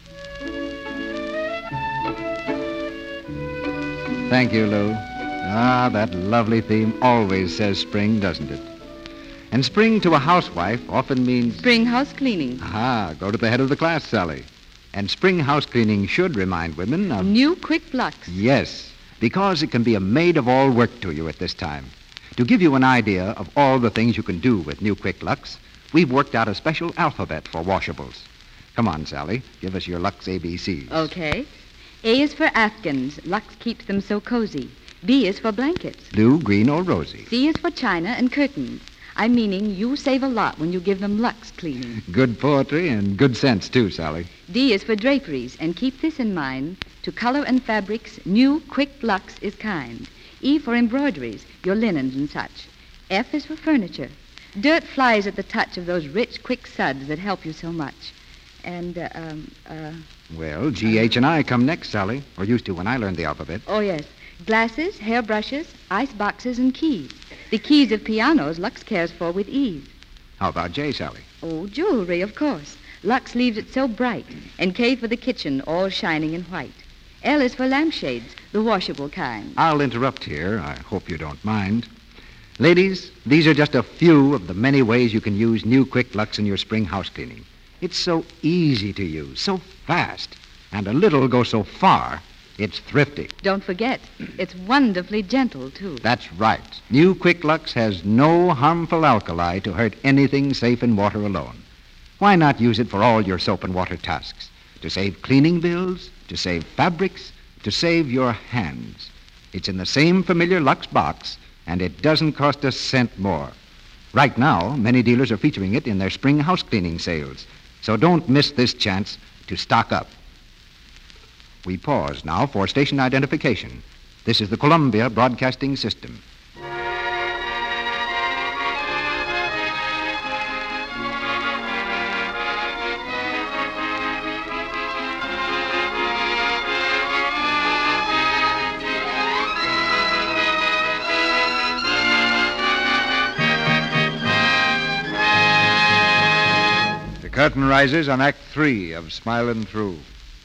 Thank you, Lou. Ah, that lovely theme always says spring, doesn't it? And spring to a housewife often means... Spring house cleaning. Ah, go to the head of the class, Sally. And spring house cleaning should remind women of... New Quick Lux. Yes, because it can be a maid of all work to you at this time. To give you an idea of all the things you can do with New Quick Lux, we've worked out a special alphabet for washables. Come on, Sally. Give us your Lux A B Cs. Okay. A is for Afghans. Lux keeps them so cozy. B is for blankets. Blue, green, or rosy. C is for china and curtains. I'm meaning you save a lot when you give them Lux cleaning. Good poetry and good sense, too, Sally. D is for draperies, and keep this in mind. To color and fabrics, New Quick Lux is kind. E for embroideries, your linens and such. F is for furniture. Dirt flies at the touch of those rich, quick suds that help you so much. And, uh, um, uh... Well, G, H, and I come next, Sally. Or used to when I learned the alphabet. Oh, yes. Glasses, hairbrushes, ice boxes, and keys. The keys of pianos Lux cares for with ease. How about J, Sally? Oh, jewelry, of course. Lux leaves it so bright. And K for the kitchen, all shining in white. L is for lampshades, the washable kind. I'll interrupt here. I hope you don't mind. Ladies, these are just a few of the many ways you can use New Quick Lux in your spring house cleaning. It's so easy to use, so fast, and a little goes so far, it's thrifty. Don't forget, it's wonderfully gentle, too. That's right. New Quick Lux has no harmful alkali to hurt anything safe in water alone. Why not use it for all your soap and water tasks? To save cleaning bills, to save fabrics, to save your hands. It's in the same familiar Lux box, and it doesn't cost a cent more. Right now, many dealers are featuring it in their spring house cleaning sales. So don't miss this chance to stock up. We pause now for station identification. This is the Columbia Broadcasting System. The curtain rises on Act Three of Smilin' Through.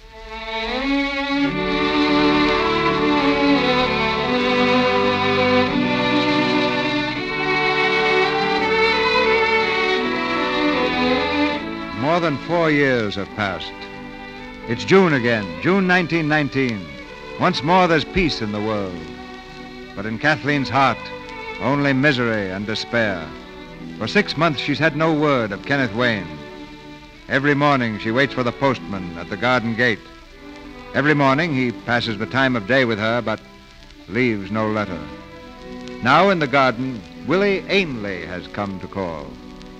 More than four years have passed. It's June again, June nineteen nineteen. Once more there's peace in the world. But in Kathleen's heart, only misery and despair. For six months she's had no word of Kenneth Wayne. Every morning she waits for the postman at the garden gate. Every morning he passes the time of day with her, but leaves no letter. Now in the garden, Willie Ainley has come to call.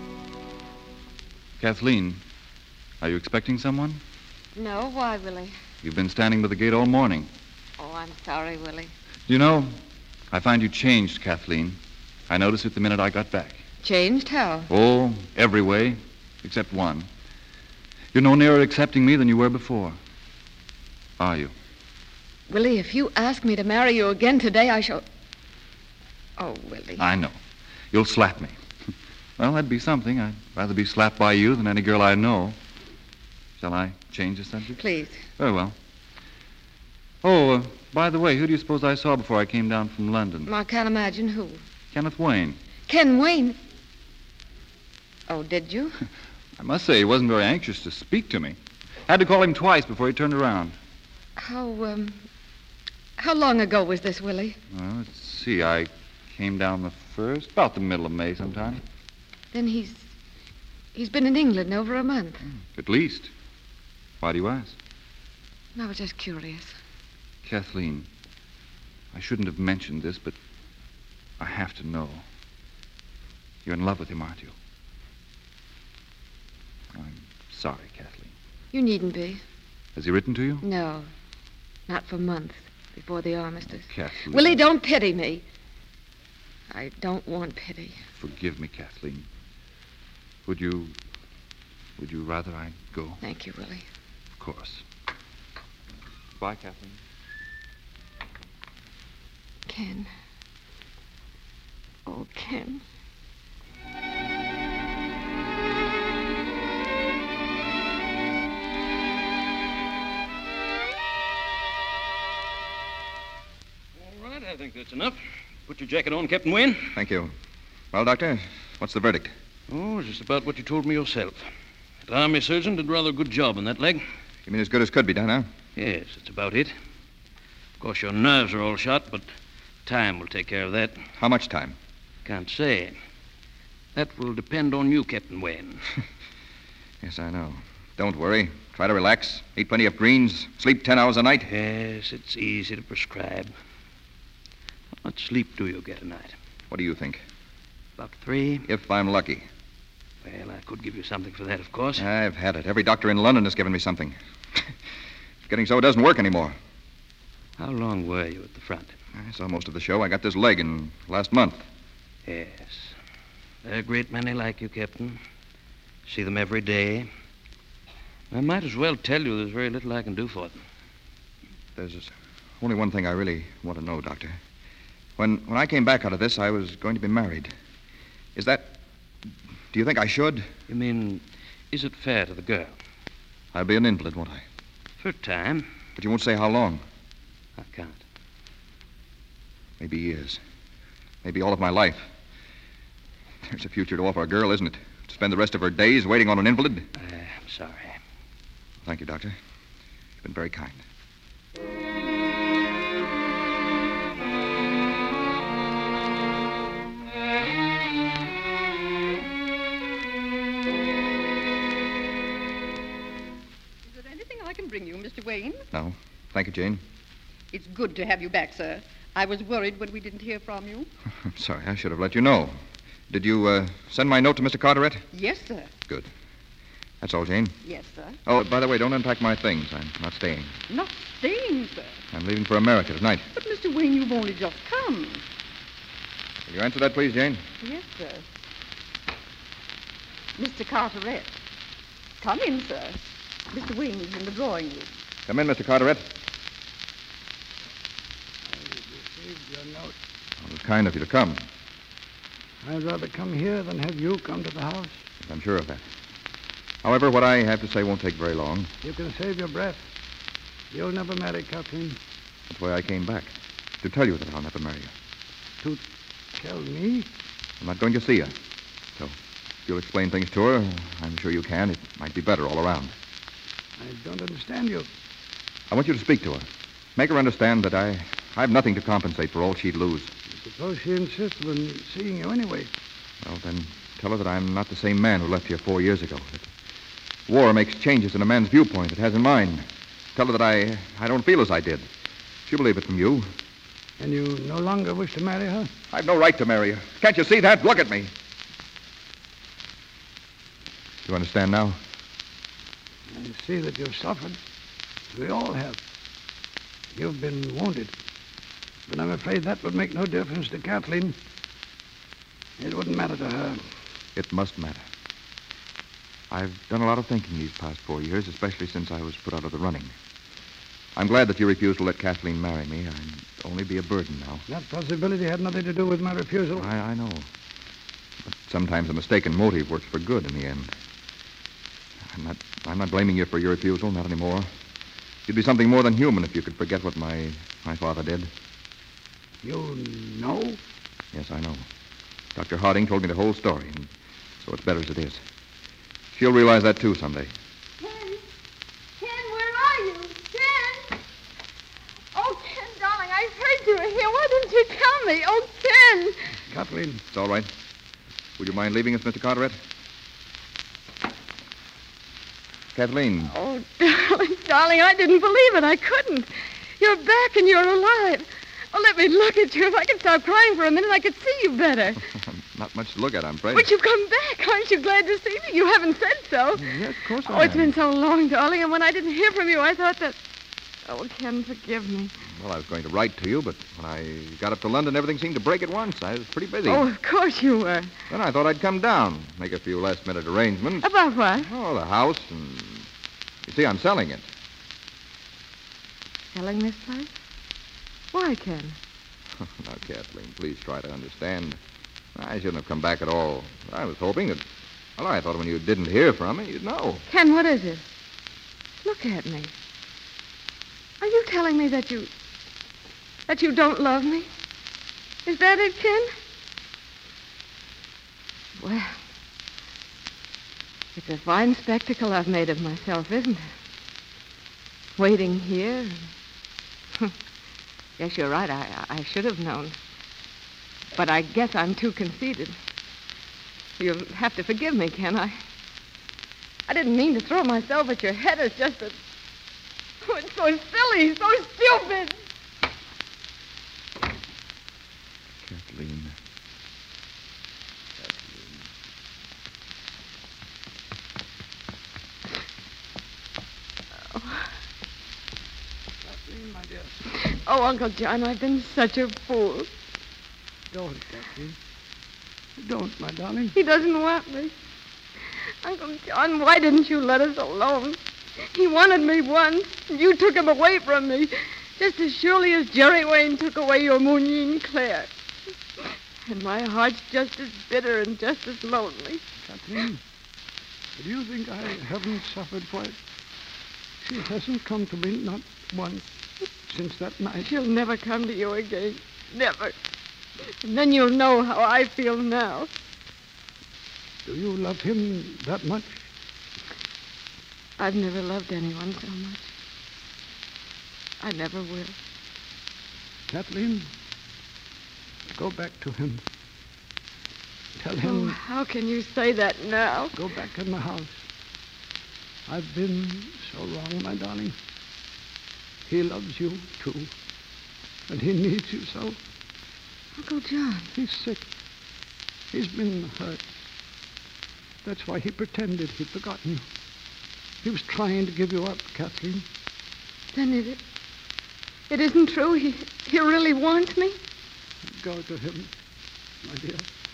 Kathleen, are you expecting someone? No, why, Willie? You've been standing by the gate all morning. Oh, I'm sorry, Willie. You know, I find you changed, Kathleen. I noticed it the minute I got back. Changed how? Oh, every way, except one. You're no nearer accepting me than you were before. Are you? Willie, if you ask me to marry you again today, I shall... Oh, Willie. I know. You'll slap me. Well, that'd be something. I'd rather be slapped by you than any girl I know. Shall I change the subject? Please. Very well. Oh, uh, by the way, who do you suppose I saw before I came down from London? I can't imagine who. Kenneth Wayne. Ken Wayne? Oh, did you? I must say he wasn't very anxious to speak to me. Had to call him twice before he turned around. How, um... How long ago was this, Willie? Well, let's see. I came down the first, about the middle of May sometime. Then he's... He's been in England over a month. At least. Why do you ask? I was just curious. Kathleen, I shouldn't have mentioned this, but I have to know. You're in love with him, aren't you? I'm sorry, Kathleen. You needn't be. Has he written to you? No. Not for months before the armistice. Kathleen. Willie, don't pity me. I don't want pity. Forgive me, Kathleen. Would you... Would you rather I go? Thank you, Willie. Of course. Bye, Kathleen. Ken. Oh, Ken. All right, I think that's enough. Put your jacket on, Captain Wayne. Thank you. Well, Doctor, what's the verdict? Oh, just about what you told me yourself. The army surgeon did rather a good job on that leg. You mean as good as could be done, huh? Yes, that's about it. Of course, your nerves are all shot, but time will take care of that. How much time? Can't say. That will depend on you, Captain Wayne. Yes, I know. Don't worry. Try to relax. Eat plenty of greens. Sleep ten hours a night. Yes, it's easy to prescribe. How much sleep do you get a night? What do you think? About three. If I'm lucky. Well, I could give you something for that, of course. I've had it. Every doctor in London has given me something. It's getting so it doesn't work anymore. How long were you at the front? I saw most of the show. I got this leg in last month. Yes. There are a great many like you, Captain. See them every day. I might as well tell you there's very little I can do for them. There's only one thing I really want to know, Doctor. When when I came back out of this, I was going to be married. Is that... Do you think I should? You mean, is it fair to the girl? I'll be an invalid, won't I? For a time. But you won't say how long. I can't. Maybe years. Maybe all of my life. There's a future to offer a girl, isn't it? To spend the rest of her days waiting on an invalid? Uh, I'm sorry. Thank you, Doctor. You've been very kind. Wayne? No. Thank you, Jane. It's good to have you back, sir. I was worried when we didn't hear from you. I'm sorry. I should have let you know. Did you uh, send my note to Mister Carteret? Yes, sir. Good. That's all, Jane. Yes, sir. Oh, by the way, don't unpack my things. I'm not staying. Not staying, sir. I'm leaving for America tonight. But, Mister Wayne, you've only just come. Will you answer that, please, Jane? Yes, sir. Mister Carteret. Come in, sir. Mister Wayne is in the drawing room. Come in, Mister Carteret. Received your note. Well, it was kind of you to come. I'd rather come here than have you come to the house. I'm sure of that. However, what I have to say won't take very long. You can save your breath. You'll never marry Kathleen. That's why I came back. To tell you that I'll never marry you. To tell me? I'm not going to see her. So, if you'll explain things to her, I'm sure you can. It might be better all around. I don't understand you. I want you to speak to her. Make her understand that I, I have nothing to compensate for all she'd lose. Suppose she insists on seeing you anyway. Well, then tell her that I'm not the same man who left here four years ago. That war makes changes in a man's viewpoint it has in mine. Tell her that I, I don't feel as I did. She'll believe it from you. And you no longer wish to marry her? I've no right to marry her. Can't you see that? Look at me. You understand now? I see that you've suffered. We all have. You've been wounded. But I'm afraid that would make no difference to Kathleen. It wouldn't matter to her. It must matter. I've done a lot of thinking these past four years, especially since I was put out of the running. I'm glad that you refused to let Kathleen marry me. I'd only be a burden now. That possibility had nothing to do with my refusal. I, I know. But sometimes a mistaken motive works for good in the end. I'm not, I'm not blaming you for your refusal, not anymore. You'd be something more than human if you could forget what my, my father did. You know? Yes, I know. Doctor Harding told me the whole story, and so it's better as it is. She'll realize that, too, someday. Ken? Ken, where are you? Ken? Oh, Ken, darling, I heard you were here. Why didn't you tell me? Oh, Ken! Kathleen. It's all right. Would you mind leaving us, Mister Carteret? Kathleen. Oh, darling, darling, I didn't believe it. I couldn't. You're back and you're alive. Oh, let me look at you. If I could stop crying for a minute, I could see you better. Not much to look at, I'm afraid. But you've come back. Aren't you glad to see me? You haven't said so. Yes, of course I Oh, it's am. been so long, darling, and when I didn't hear from you, I thought that... Oh, Ken, forgive me. Well, I was going to write to you, but when I got up to London, everything seemed to break at once. I was pretty busy. Oh, of course you were. Then I thought I'd come down, make a few last-minute arrangements. About what? Oh, the house, and... You see, I'm selling it. Selling this place? Why, Ken? Now, Kathleen, please try to understand. I shouldn't have come back at all. I was hoping that... Well, I thought when you didn't hear from me, you'd know. Ken, what is it? Look at me. Are you telling me that you... that you don't love me? Is that it, Ken? Well, it's a fine spectacle I've made of myself, isn't it? Waiting here. Yes, you're right. I, I should have known. But I guess I'm too conceited. You'll have to forgive me, Ken. I... I didn't mean to throw myself at your head. It's just that... Oh, it's so silly, so stupid. Kathleen. Kathleen, my dear. Oh, Uncle John, I've been such a fool. Don't, Kathleen. Don't, my darling. He doesn't want me. Uncle John, why didn't you let us alone? He wanted me once, and you took him away from me, just as surely as Jerry Wayne took away your Moonine Claire. And my heart's just as bitter and just as lonely. Kathleen, do you think I haven't suffered for it? She hasn't come to me, not once, since that night. She'll never come to you again. Never. And then you'll know how I feel now. Do you love him that much? I've never loved anyone so much. I never will. Kathleen, go back to him. Tell Oh, him... how can you say that now? Go back in the house. I've been so wrong, my darling. He loves you, too. And he needs you so. Uncle John. He's sick. He's been hurt. That's why he pretended he'd forgotten you. He was trying to give you up, Kathleen. Then it, it isn't true. He, he really wants me? Go to him, my dear.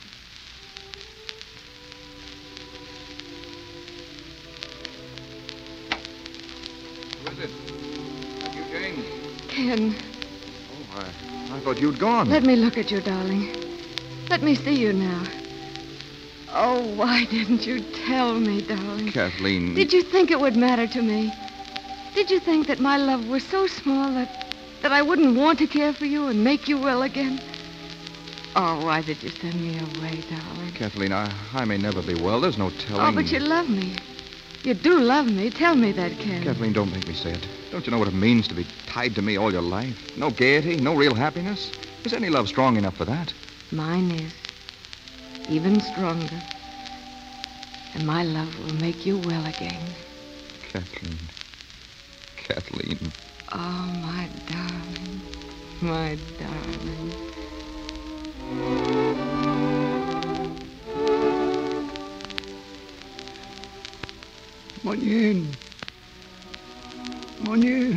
Who is it? You, Jane? Ken. Oh, I, I thought you'd gone. Let me look at you, darling. Let me see you now. Oh, why didn't you tell me, darling? Kathleen. Did you think it would matter to me? Did you think that my love was so small that, that I wouldn't want to care for you and make you well again? Oh, why did you send me away, darling? Kathleen, I, I may never be well. There's no telling. Oh, but you love me. You do love me. Tell me that, Ken. Kathleen, don't make me say it. Don't you know what it means to be tied to me all your life? No gaiety, no real happiness. Is any love strong enough for that? Mine is. Even stronger. And my love will make you well again. Kathleen. Kathleen. Oh, my darling. My darling. Munyin. Munyin.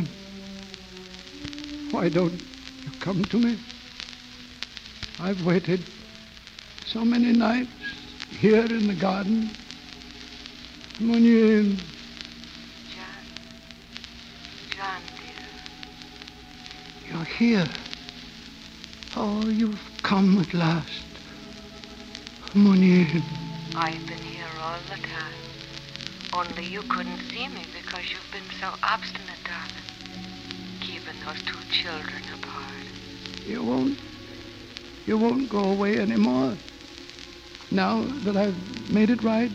Why don't you come to me? I've waited so many nights here in the garden. Munyin. John. John, dear. You're here. Oh, you've come at last. Munyin. I've been here all the time. Only you couldn't see me because you've been so obstinate, darling. Keeping those two children apart. You won't... You won't go away anymore? Now that I've made it right?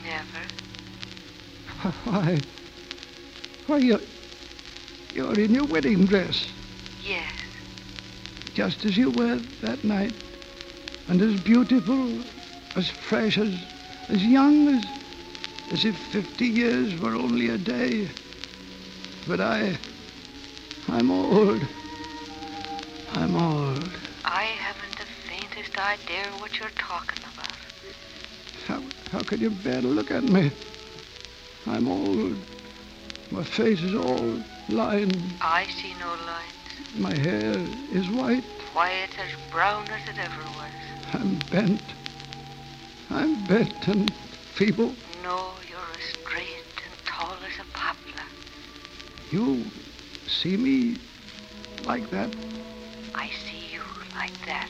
Never. Why? Why, you're... You're in your wedding dress. Yes. Just as you were that night. And as beautiful, as fresh, as, as young as... As if fifty years were only a day. But I... I'm old. I'm old. I haven't the faintest idea what you're talking about. How, how can you bear to look at me? I'm old. My face is all lined. I see no lines. My hair is white. Why, it's as brown as it ever was. I'm bent. I'm bent and feeble. No, you're as straight and tall as a poplar. You see me like that? I see you like that.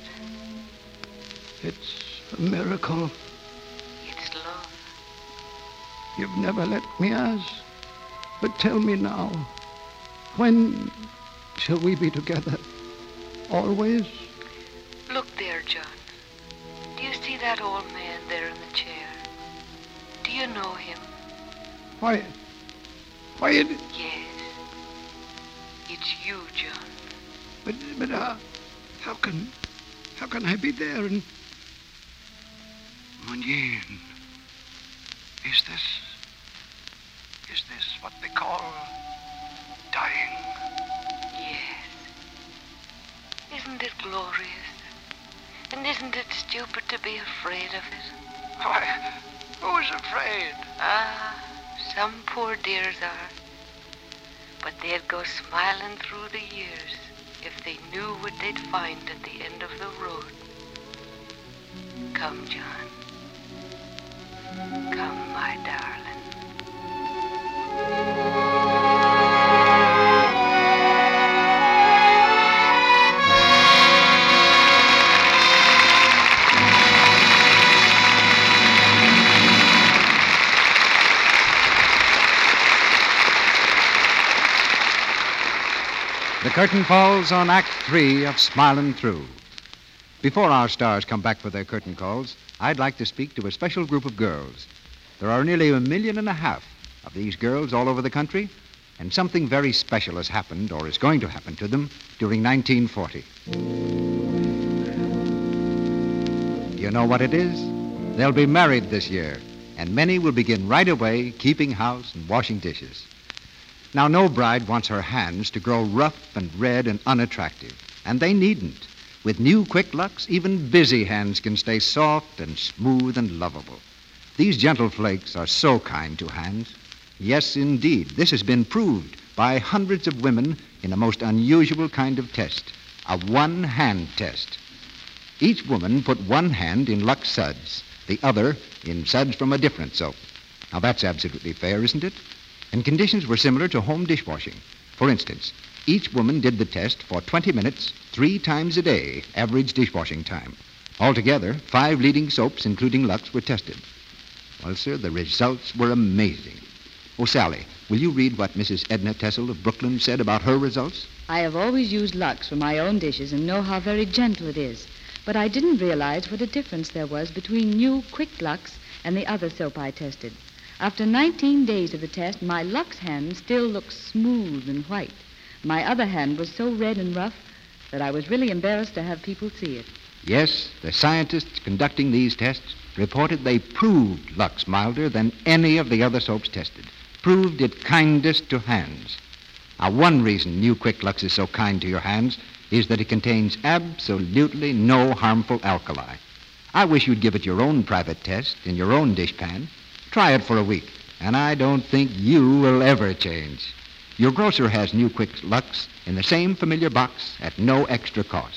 It's a miracle. It's love. You've never let me ask. But tell me now, when shall we be together? Always? Look there, John. Do you see that old man there in the chair? Do you know him? Why, why it... Yes. It's you, John. But, but uh, how can, how can I be there and... Munyin, is this, is this what they call dying? Yes. Isn't it glorious? And isn't it stupid to be afraid of it? Why, who's afraid? Ah, some poor dears are. But they'd go smiling through the years if they knew what they'd find at the end of the road. Come, John. Come, my darling. The curtain falls on Act Three of Smilin' Through. Before our stars come back for their curtain calls, I'd like to speak to a special group of girls. There are nearly a million and a half of these girls all over the country, and something very special has happened or is going to happen to them during nineteen forty. You know what it is? They'll be married this year, and many will begin right away keeping house and washing dishes. Now, no bride wants her hands to grow rough and red and unattractive, and they needn't. With new Quick Lux, even busy hands can stay soft and smooth and lovable. These gentle flakes are so kind to hands. Yes, indeed, this has been proved by hundreds of women in a most unusual kind of test, a one-hand test. Each woman put one hand in Lux suds, the other in suds from a different soap. Now, that's absolutely fair, isn't it? And conditions were similar to home dishwashing. For instance, each woman did the test for twenty minutes, three times a day, average dishwashing time. Altogether, five leading soaps, including Lux, were tested. Well, sir, the results were amazing. Oh, Sally, will you read what Missus Edna Tessel of Brooklyn said about her results? I have always used Lux for my own dishes and know how very gentle it is. But I didn't realize what a difference there was between new Quick Lux and the other soap I tested. After nineteen days of the test, my Lux hand still looks smooth and white. My other hand was so red and rough that I was really embarrassed to have people see it. Yes, the scientists conducting these tests reported they proved Lux milder than any of the other soaps tested. Proved it kindest to hands. Now, one reason new Quick Lux is so kind to your hands is that it contains absolutely no harmful alkali. I wish you'd give it your own private test in your own dishpan. Try it for a week, and I don't think you will ever change. Your grocer has new Quick Lux in the same familiar box at no extra cost.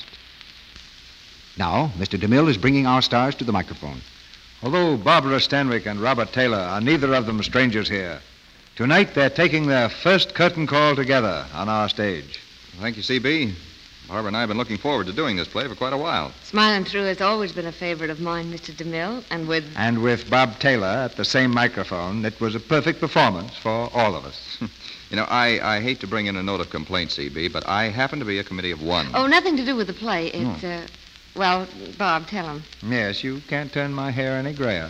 Now, Mister DeMille is bringing our stars to the microphone. Although Barbara Stanwyck and Robert Taylor are neither of them strangers here, tonight they're taking their first curtain call together on our stage. Thank you, C B. Barbara and I have been looking forward to doing this play for quite a while. Smiling Through has always been a favorite of mine, Mister DeMille, and with... And with Bob Taylor at the same microphone, it was a perfect performance for all of us. You know, I, I hate to bring in a note of complaint, C B, but I happen to be a committee of one. Oh, nothing to do with the play. It's, Oh. uh... Well, Bob, tell him. Yes, you can't turn my hair any grayer.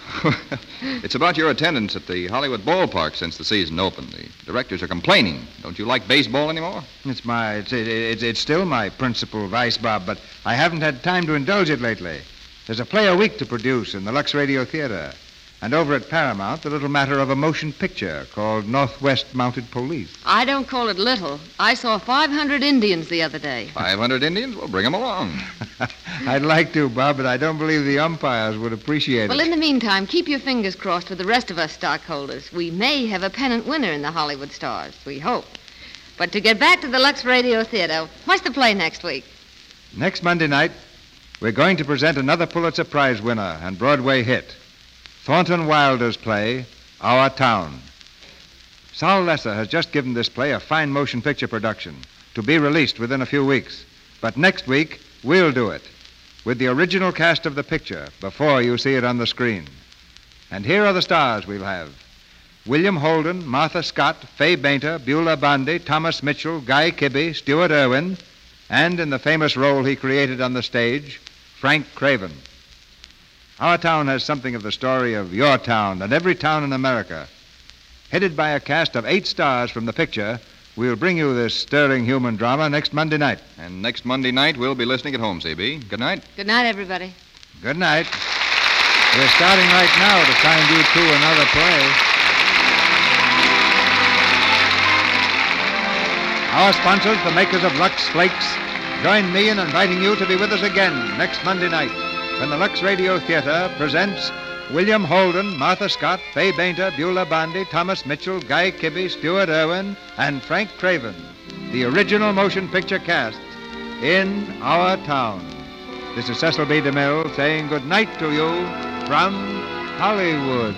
It's about your attendance at the Hollywood ballpark since the season opened. The directors are complaining. Don't you like baseball anymore? It's my, it's, it, it's, it's still my principal vice, Bob, but I haven't had time to indulge it lately. There's a play a week to produce in the Lux Radio Theater. And over at Paramount, the little matter of a motion picture called Northwest Mounted Police. I don't call it little. I saw five hundred Indians the other day. five hundred Indians? Well, bring them along. I'd like to, Bob, but I don't believe the umpires would appreciate Well, it. in the meantime, keep your fingers crossed for the rest of us stockholders. We may have a pennant winner in the Hollywood Stars. We hope. But to get back to the Lux Radio Theater, what's the play next week? Next Monday night, we're going to present another Pulitzer Prize winner and Broadway hit, Thornton Wilder's play, Our Town. Saul Lesser has just given this play a fine motion picture production to be released within a few weeks. But next week, we'll do it with the original cast of the picture before you see it on the screen. And here are the stars we'll have. William Holden, Martha Scott, Fay Bainter, Beulah Bondi, Thomas Mitchell, Guy Kibbe, Stuart Irwin, and in the famous role he created on the stage, Frank Craven. Our Town has something of the story of your town and every town in America. Headed by a cast of eight stars from the picture, we'll bring you this stirring human drama next Monday night. And next Monday night, we'll be listening at home, C B. Good night. Good night, everybody. Good night. We're starting right now to find you two another play. Our sponsors, the makers of Lux Flakes, join me in inviting you to be with us again next Monday night when the Lux Radio Theater presents William Holden, Martha Scott, Fay Bainter, Beulah Bondi, Thomas Mitchell, Guy Kibbe, Stuart Irwin, and Frank Craven, the original motion picture cast in Our Town. This is Cecil B. DeMille saying good night to you from Hollywood.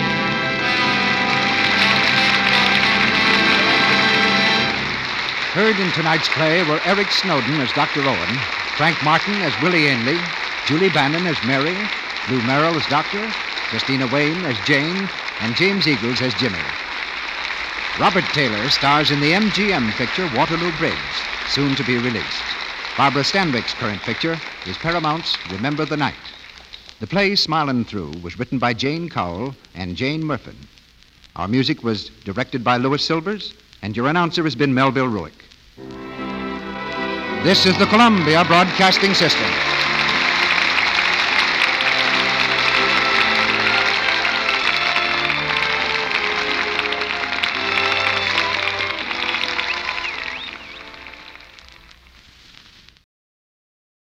Heard in tonight's play were Eric Snowden as Doctor Owen, Frank Martin as Willie Ainley, Julie Bannon as Mary, Lou Merrill as Doctor, Christina Wayne as Jane, and James Eagles as Jimmy. Robert Taylor stars in the M G M picture Waterloo Bridge, soon to be released. Barbara Stanwyck's current picture is Paramount's Remember the Night. The play Smilin' Through was written by Jane Cowell and Jane Murfin. Our music was directed by Louis Silvers, and your announcer has been Melville Ruick. This is the Columbia Broadcasting System.